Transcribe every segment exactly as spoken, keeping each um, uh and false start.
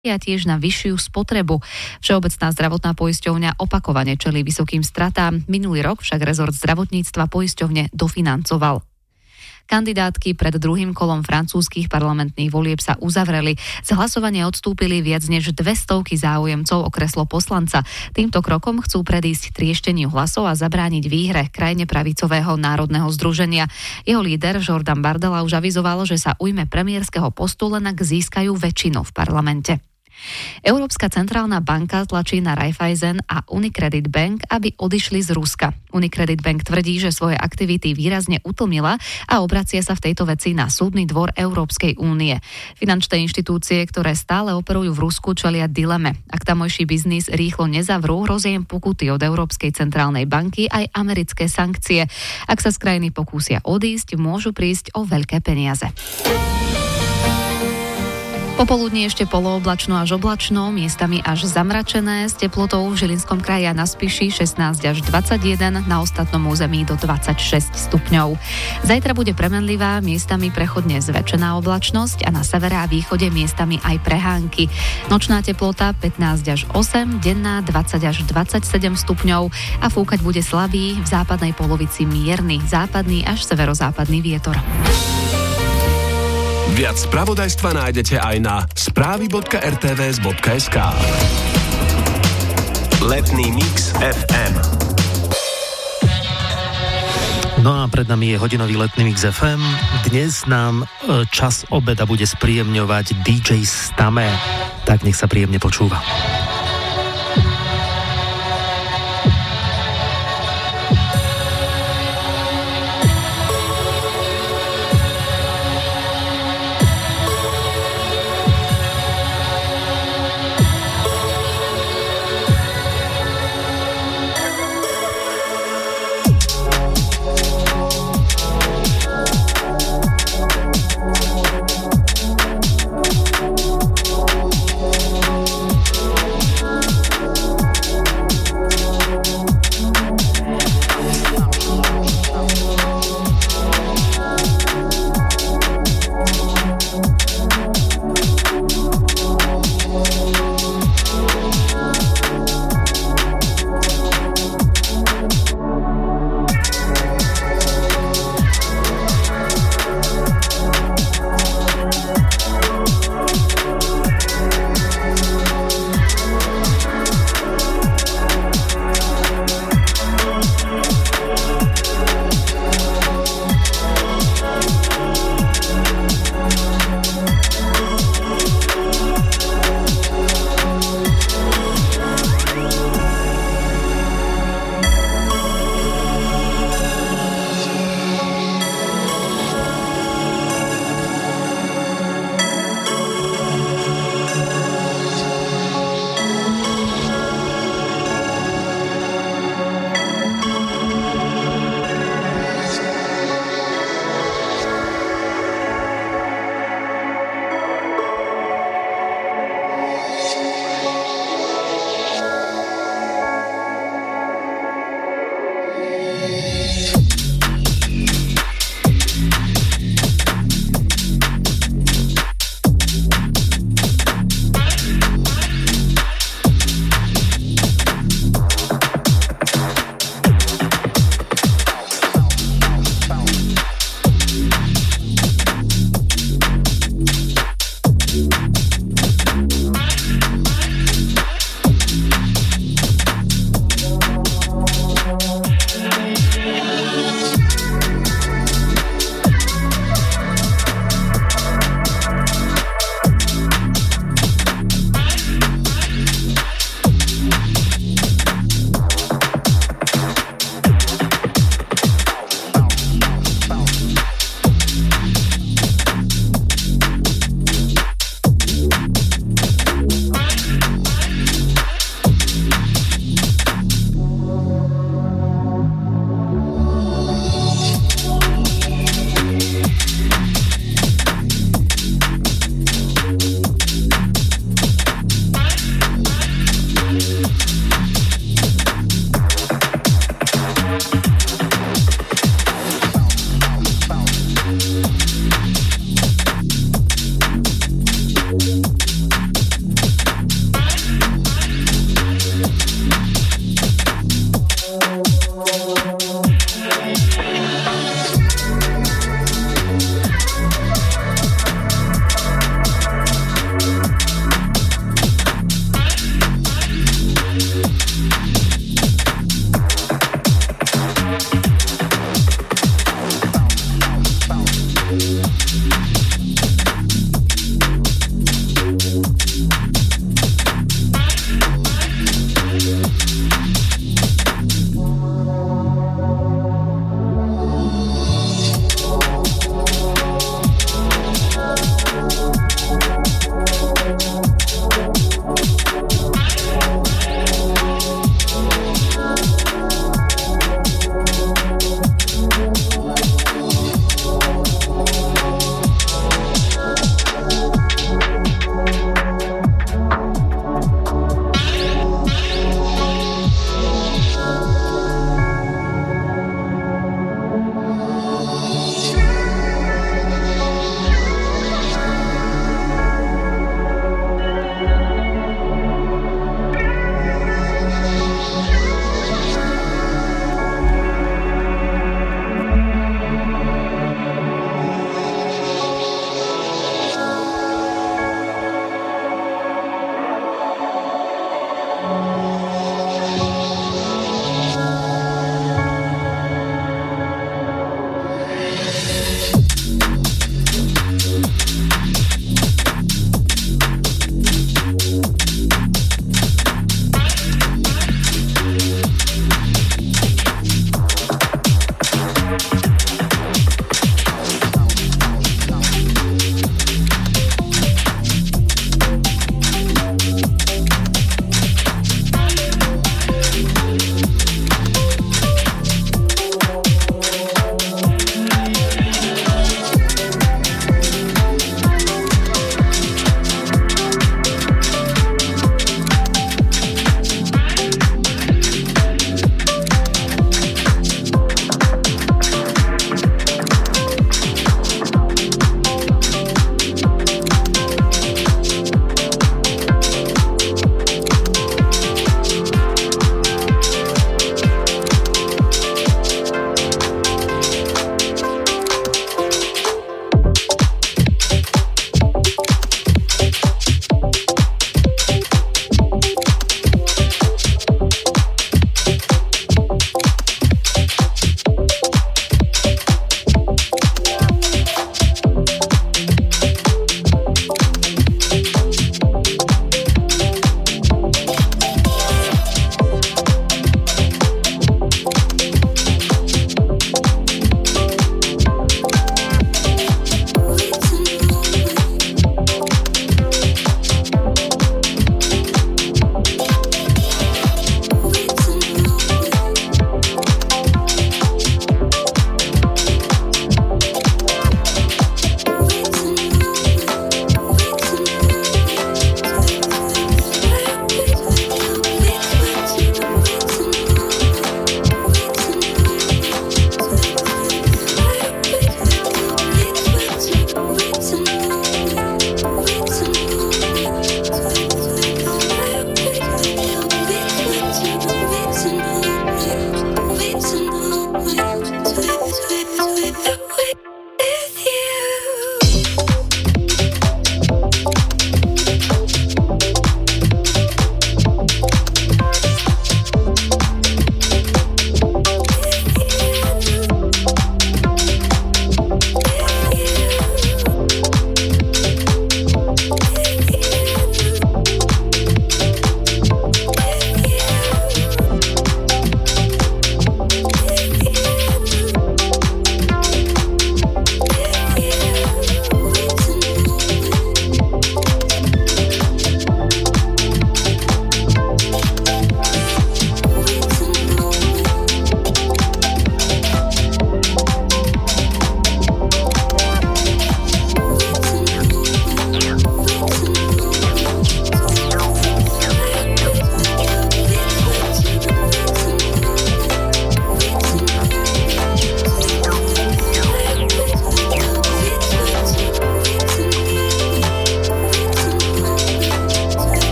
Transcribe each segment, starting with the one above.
a tiež na vyššiu spotrebu. Všeobecná zdravotná poisťovňa opakovane čelí vysokým stratám. Minulý rok však rezort zdravotníctva poisťovne dofinancoval. Kandidátky pred druhým kolom francúzskych parlamentných volieb sa uzavreli. Z hlasovania odstúpili viac než dvestovky záujemcov o kreslo poslanca. Týmto krokom chcú predísť triešteniu hlasov a zabrániť výhre krajne pravicového národného združenia. Jeho líder Jordan Bardella už avizoval, že sa ujme premiérskeho postu, len ak získajú väčšinu v parlamente. Európska centrálna banka tlačí na Raiffeisen a Unicredit Bank, aby odišli z Ruska. Unicredit Bank tvrdí, že svoje aktivity výrazne utlmila a obracia sa v tejto veci na súdny dvor Európskej únie. Finančné inštitúcie, ktoré stále operujú v Rusku, čelia dileme. Ak tamojší biznis rýchlo nezavrú, hrozia im pokuty od Európskej centrálnej banky aj americké sankcie. Ak sa z krajiny pokúsia odísť, môžu prísť o veľké peniaze. Popoludní ešte polooblačno až oblačno, miestami až zamračené, s teplotou v Žilinskom kraji a na Spiši šestnásť až dvadsaťjeden, na ostatnom území do dvadsaťšesť stupňov. Zajtra bude premenlivá, miestami prechodne zväčšená oblačnosť a na severe a východe miestami aj prehánky. Nočná teplota pätnásť až osem, denná dvadsať až dvadsaťsedem stupňov a fúkať bude slabý, v západnej polovici mierny, západný až severozápadný vietor. Viac spravodajstva nájdete aj na správy bodka er té vé es bodka es ká. Letný mix ef em. No a pred nami je hodinový letný mix ef em. Dnes nám čas obeda bude spríjemňovať dý džej Stame. Tak nech sa príjemne počúva.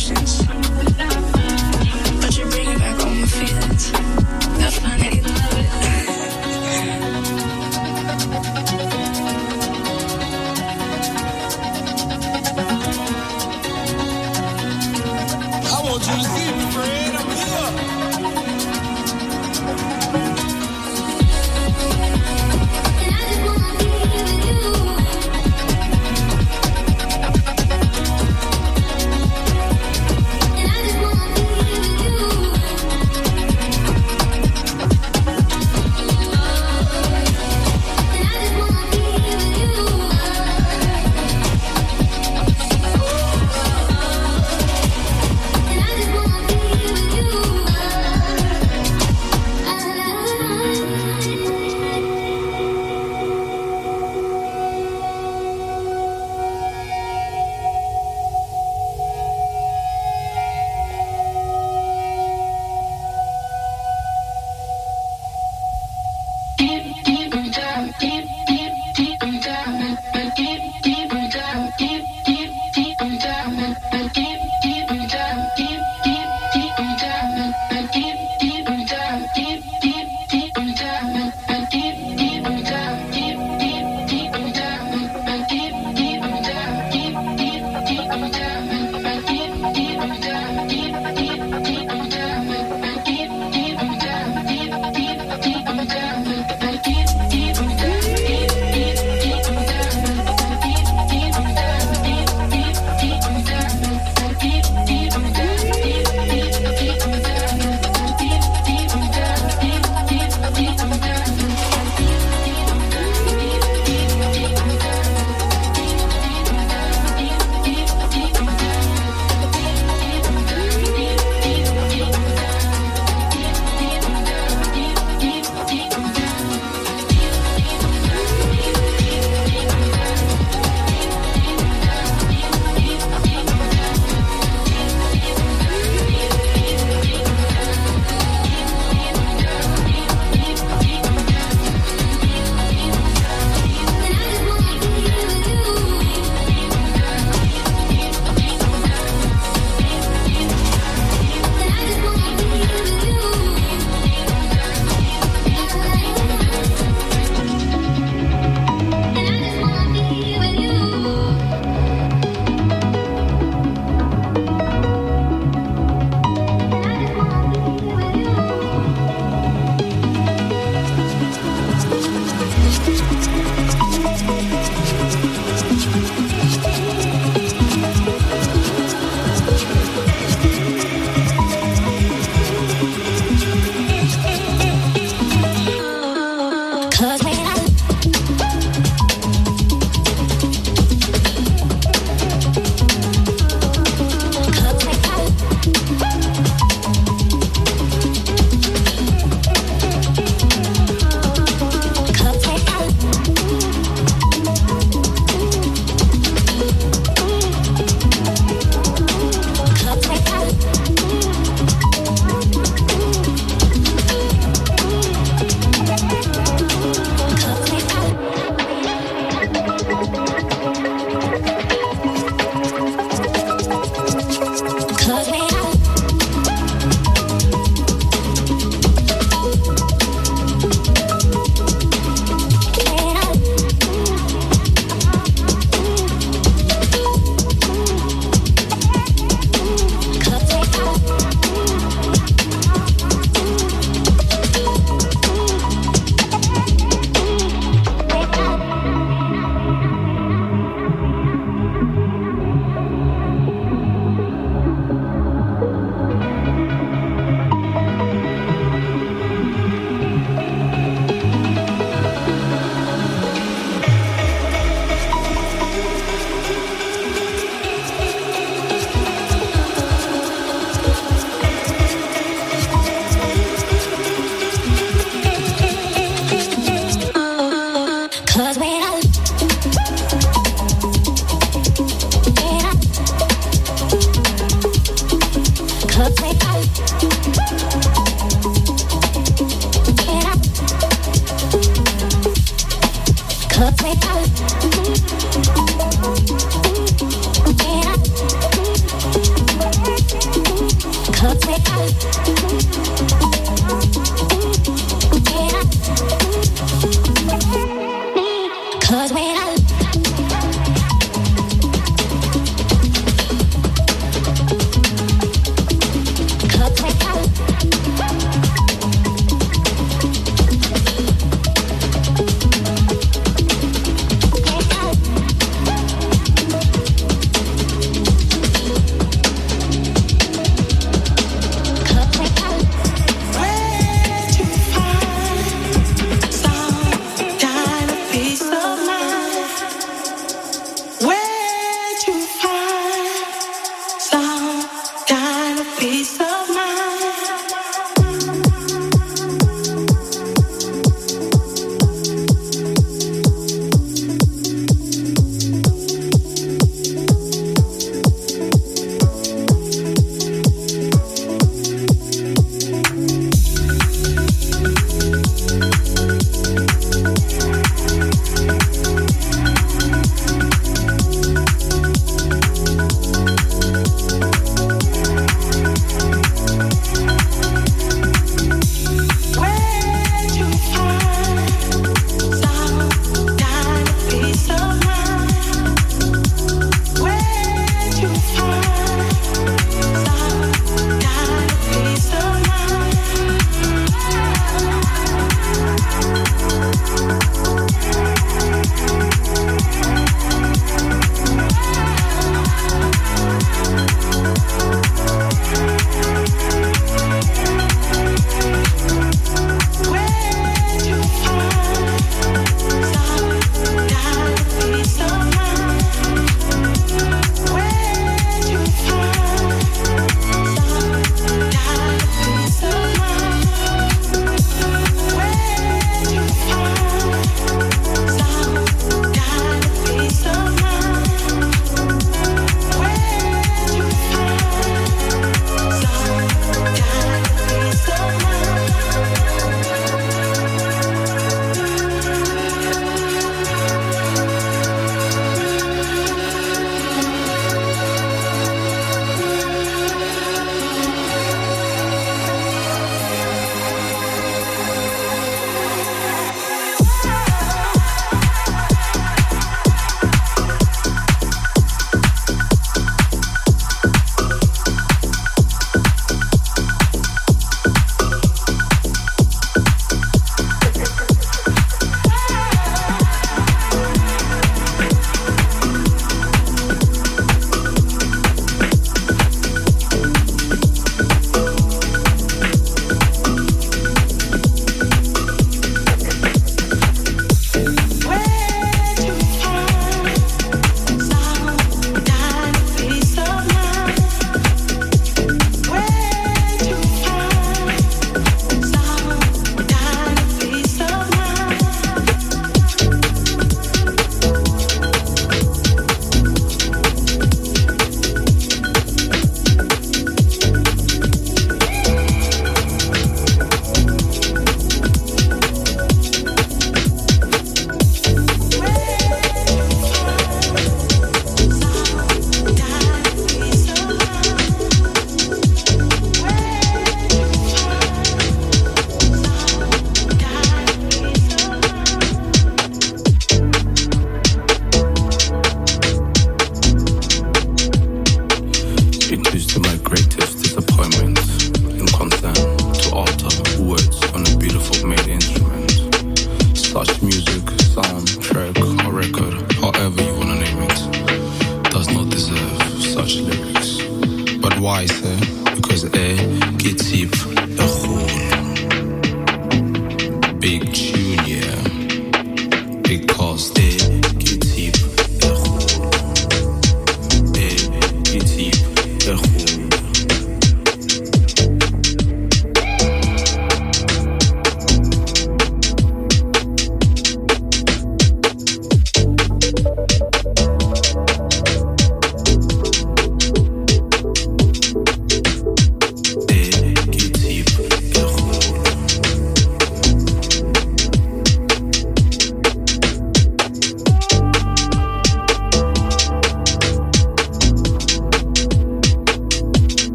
emotions. But you're bringing back all my feelings. I finally love it. I want you to see me, Fred. I'm here.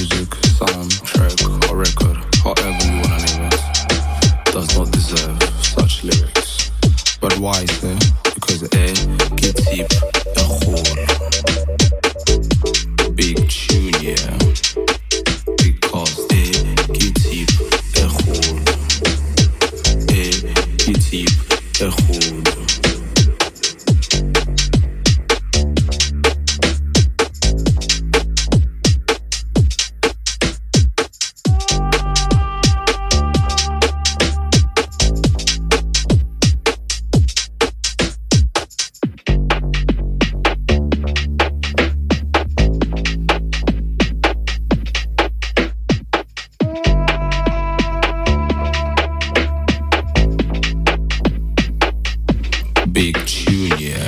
music, soundtrack, or record, however you wanna name it, does not deserve such lyrics. But why, sir? Because A, Kitip, a whole big tune, yeah. Because A, Kitip, a whole A, Kitip, a whole. Big tune, yeah.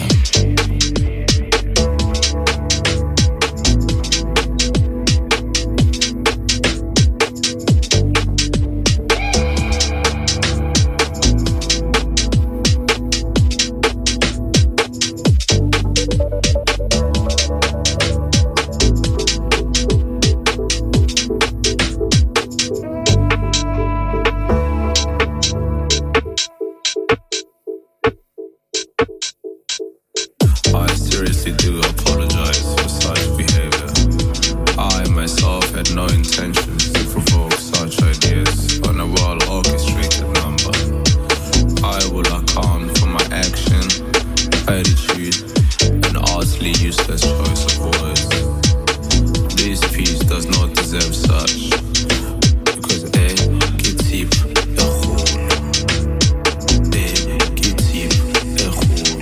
I seriously do apologize for such behavior. I myself had no intentions to provoke such ideas on a well-orchestrated number. I will account for my action, attitude, and utterly useless choice of words. This piece does not deserve such, because A, Kitip, a whole. A, Kitip, a whole.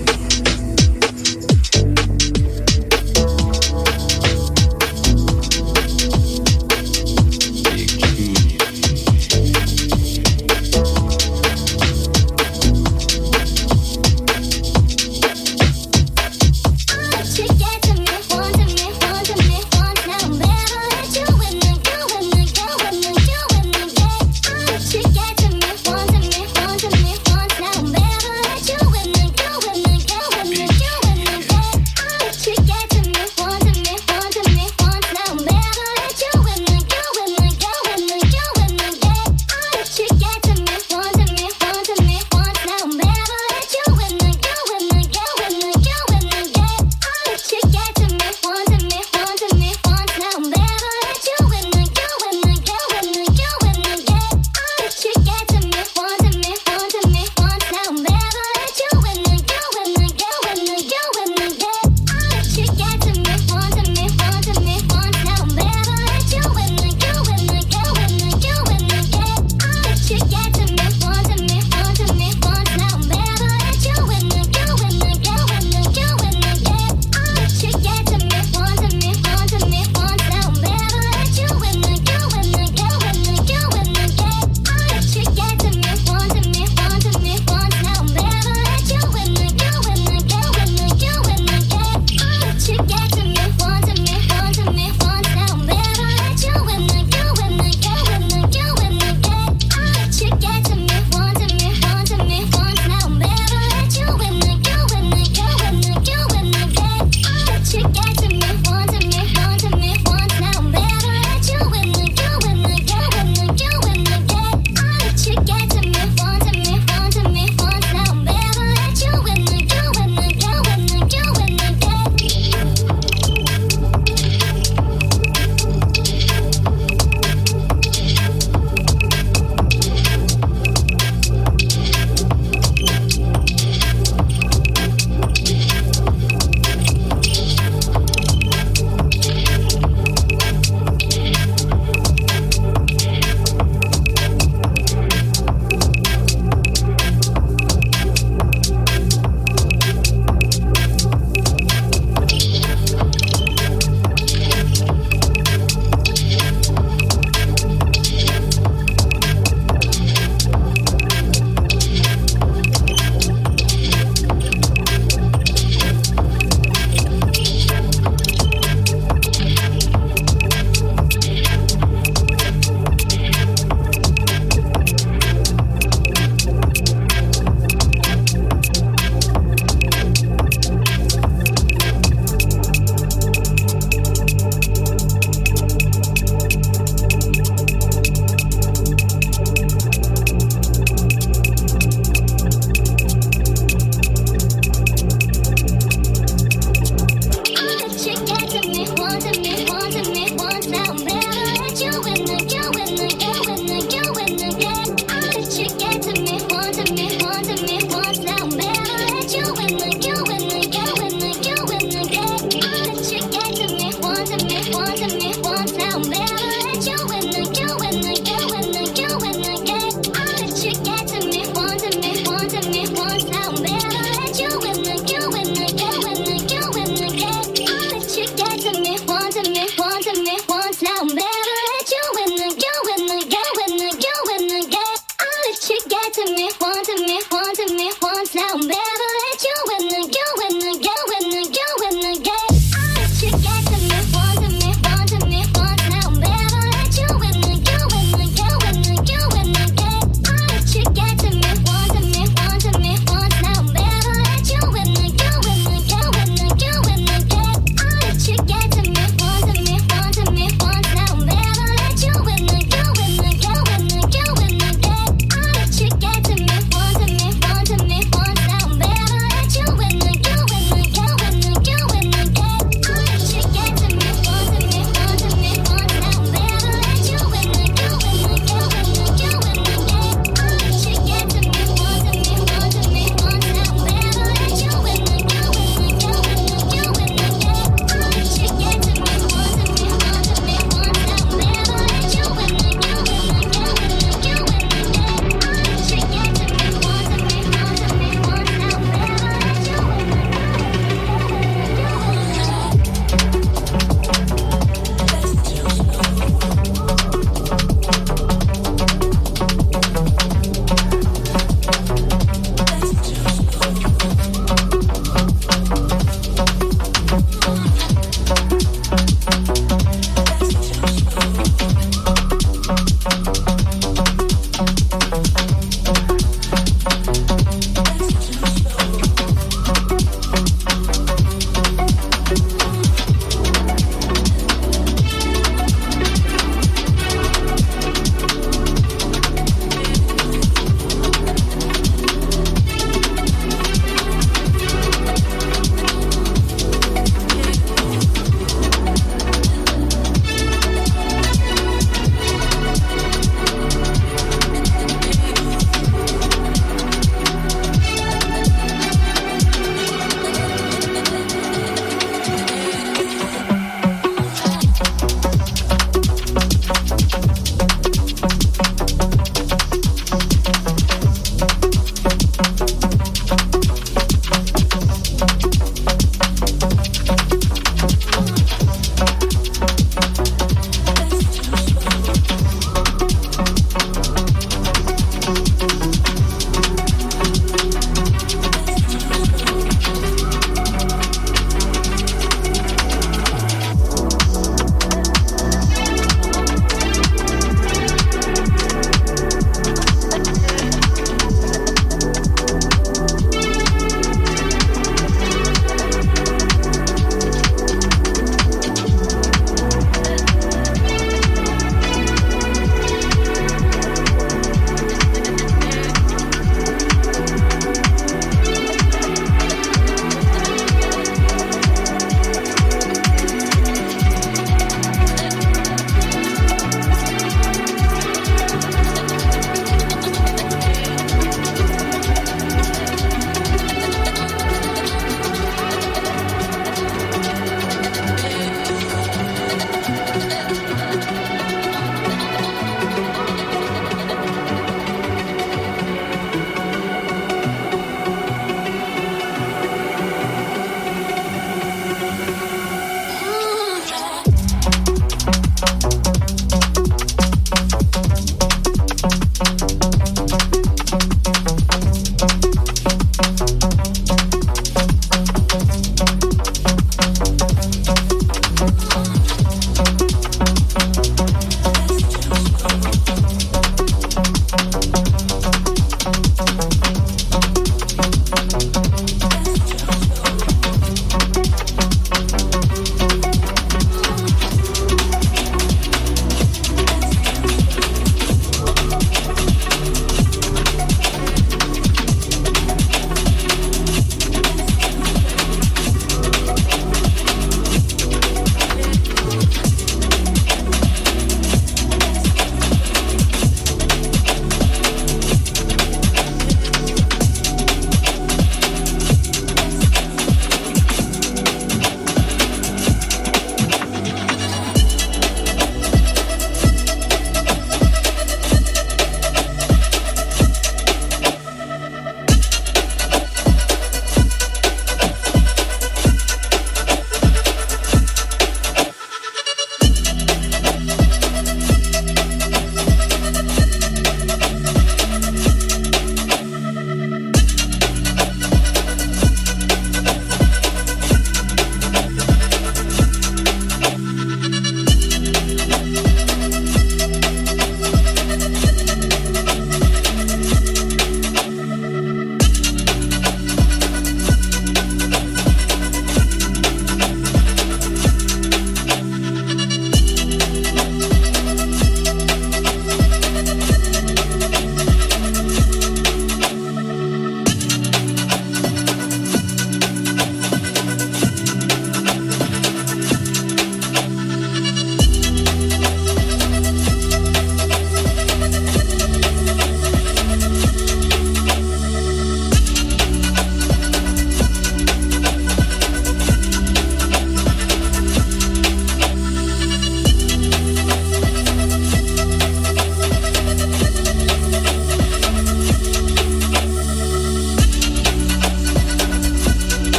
Want to me, want to me, want now, baby, let you in the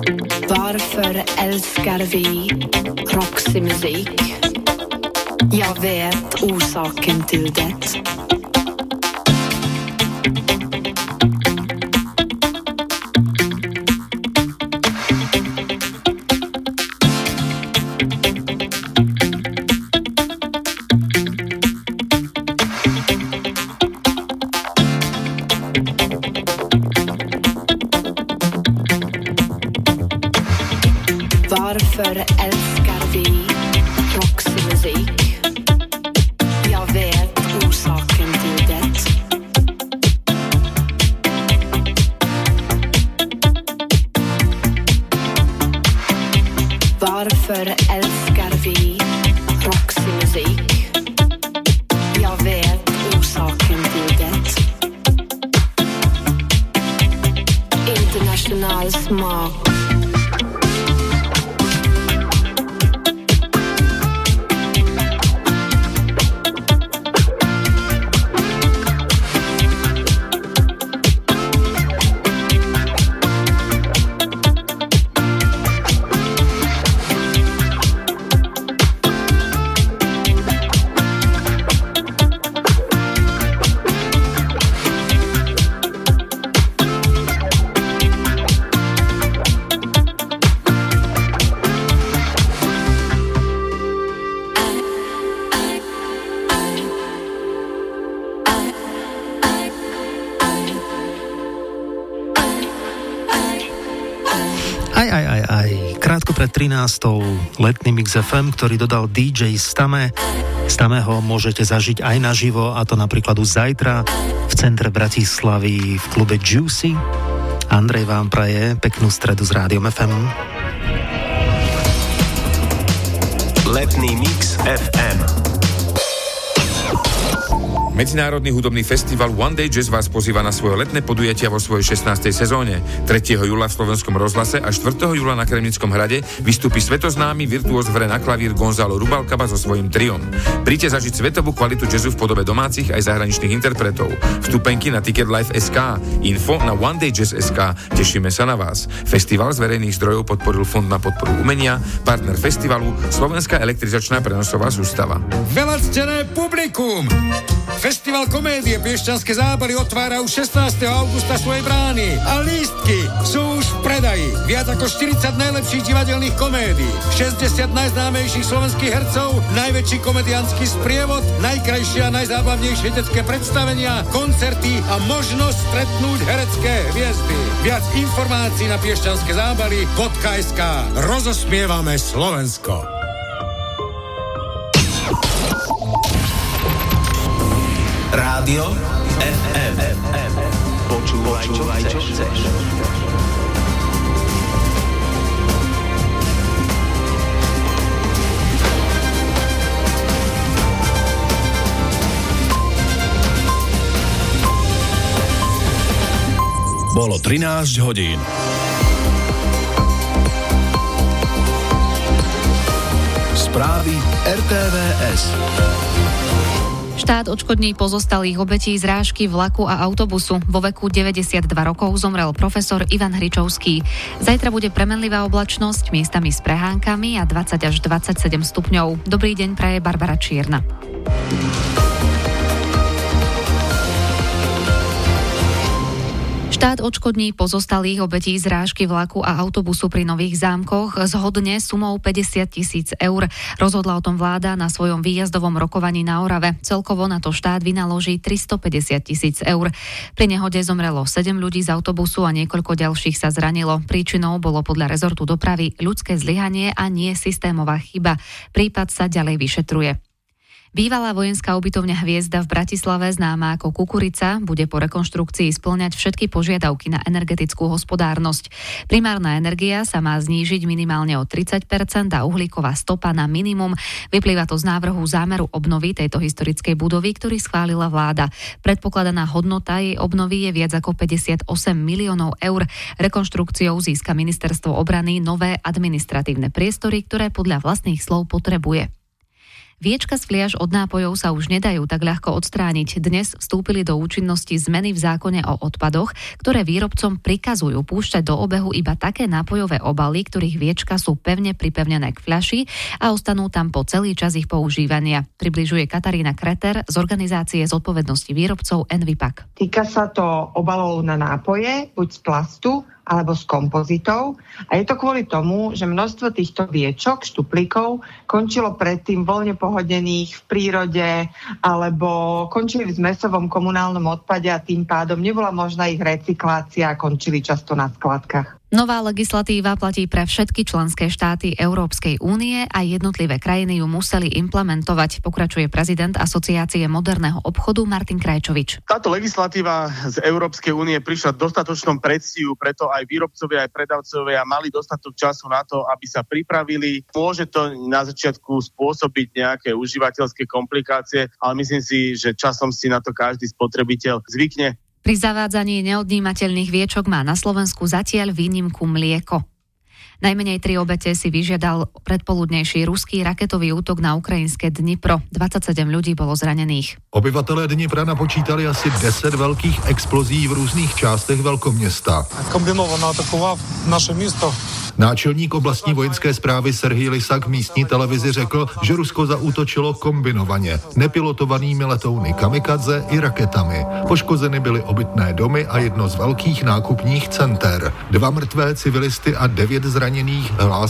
Varför älskar vi Roxy-musik? Jag vet orsaken till det. Varför älskar vi Roxy-musik? Jag vet orsaken till det. Varför älskar vi Roxy-musik? Jag vet orsaken till det. International smak. trinástou letný Mix ef em, ktorý dodal dý džej Stame. Stameho môžete zažiť aj naživo, a to napríklad už zajtra v centre Bratislavy v klube Juicy. Andrej vám praje peknú stredu s Rádiom ef em. Letný Mix ef em. Medzinárodný hudobný festival One Day Jazz vás pozýva na svoje letné podujatia vo svojej šestnástej sezóne. tretieho júla v Slovenskom rozhlase a štvrtého júla na Kremnickom hrade vystúpi svetoznámy virtuóz v hre na klavír Gonzalo Rubalcaba so svojím triom. Príďte zažiť svetovú kvalitu jazzu v podobe domácich aj zahraničných interpretov. Vstupenky na Ticketlife bodka es ká. Info na one day jazz bodka es ká. Tešíme sa na vás. Festival z verejných zdrojov podporil Fond na podporu umenia, partner festivalu Slovenská elektrizačná prenosová sústava. Veľactené publikum! Festival komédie Piešťanské zábary otvára už šestnásteho augusta svoje brány a lístky sú už v predaji. Viac ako štyridsať najlepších divadelných komédií, šesťdesiat najznámejších slovenských hercov, najväčší komediánsky sprievod, najkrajšie a najzábavnejšie detské predstavenia, koncerty a možnosť stretnúť herecké hviezdy. Viac informácií na piešťanské zábary bodka es ká. Rozosmievame Slovensko. Rádio ef em. Počúvaj, čo chceš. Bolo trinásť hodín. Správy er té vé es. Štát odškodní pozostalých obetí zrážky vlaku a autobusu. Vo veku deväťdesiatdva rokov zomrel profesor Ivan Hričovský. Zajtra bude premenlivá oblačnosť, miestami s prehánkami a dvadsať až dvadsaťsedem stupňov. Dobrý deň praje Barbara Čierna. Štát odškodní pozostalých obetí zrážky vlaku a autobusu pri Nových Zámkoch zhodne sumou päťdesiat tisíc eur. Rozhodla o tom vláda na svojom výjazdovom rokovaní na Orave. Celkovo na to štát vynaloží tristopäťdesiat tisíc eur. Pri nehode zomrelo sedem ľudí z autobusu a niekoľko ďalších sa zranilo. Príčinou bolo podľa rezortu dopravy ľudské zlyhanie a nie systémová chyba. Prípad sa ďalej vyšetruje. Bývalá vojenská ubytovňa Hviezda v Bratislave, známa ako Kukurica, bude po rekonštrukcii spĺňať všetky požiadavky na energetickú hospodárnosť. Primárna energia sa má znížiť minimálne o tridsať percent a uhlíková stopa na minimum. Vyplýva to z návrhu zámeru obnovy tejto historickej budovy, ktorý schválila vláda. Predpokladaná hodnota jej obnovy je viac ako päťdesiatosem miliónov eur. Rekonštrukciou získa ministerstvo obrany nové administratívne priestory, ktoré podľa vlastných slov potrebuje. Viečka z fliaž od nápojov sa už nedajú tak ľahko odstrániť. Dnes vstúpili do účinnosti zmeny v zákone o odpadoch, ktoré výrobcom prikazujú púšťať do obehu iba také nápojové obaly, ktorých viečka sú pevne pripevnené k fľaši a ostanú tam po celý čas ich používania. Približuje Katarína Kreter z organizácie zodpovednosti výrobcov Envipak. Týka sa to obalov na nápoje, buď z plastu, alebo s kompozitov. A je to kvôli tomu, že množstvo týchto viečok, štuplíkov, končilo predtým voľne pohodených v prírode alebo končili v zmesovom komunálnom odpade a tým pádom nebola možná ich recyklácia a končili často na skladkách. Nová legislatíva platí pre všetky členské štáty Európskej únie a jednotlivé krajiny ju museli implementovať, pokračuje prezident Asociácie moderného obchodu Martin Krajčovič. Táto legislatíva z Európskej únie prišla v dostatočnom predstihu, preto aj výrobcovia, aj predavcovia mali dostatok času na to, aby sa pripravili. Môže to na začiatku spôsobiť nejaké užívateľské komplikácie, ale myslím si, že časom si na to každý spotrebiteľ zvykne. Pri zavádzaní neodnímateľných viečok má na Slovensku zatiaľ výnimku mlieko. Najmenej tri obete si vyžiadal predpoludnejší ruský raketový útok na ukrajinské Dnipro. dvadsaťsedem ľudí bolo zranených. Obyvatelé Dnipra napočítali asi deset velkých explozí v různých částech velkoměsta. Kombinovaně atakoval naše město. Náčelník oblastní vojenské správy Serhij Lysak místní televizi řekl, že Rusko zaútočilo kombinovaně nepilotovanými letouny kamikadze i raketami. Poškozeny byly obytné domy a jedno z velkých nákupních center. Dva mrtvé civilisty a devět zraněných hlásí